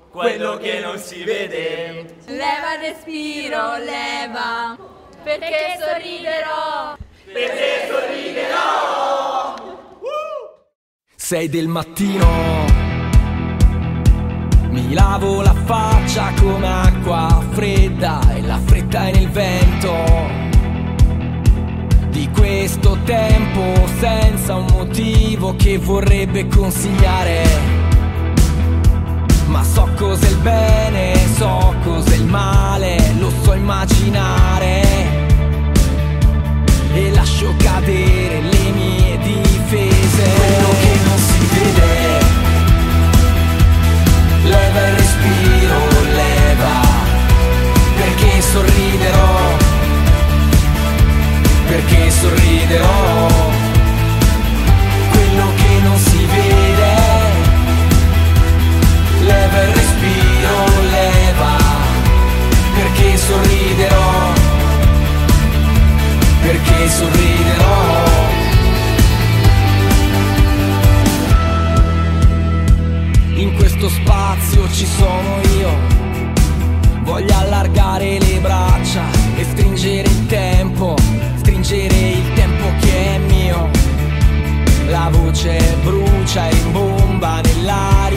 quello che non si vede. Leva il respiro, leva, perché sorriderò. Perché sorriderò. 6 del mattino, mi lavo la faccia come acqua fredda e la fretta è nel vento di questo tempo senza un motivo che vorrebbe consigliare. Ma so cos'è il bene, so cos'è il male, lo so immaginare e lascio cadere le mie difese. Quello che non si vede, leva il respiro, leva, perché sorriderò, perché sorriderò. Quello che non si vede, leva il respiro, leva, perché sorriderò, perché sorriderò. In questo spazio ci sono io, voglio allargare le braccia e stringere il tempo che è mio. La voce brucia e rimbomba nell'aria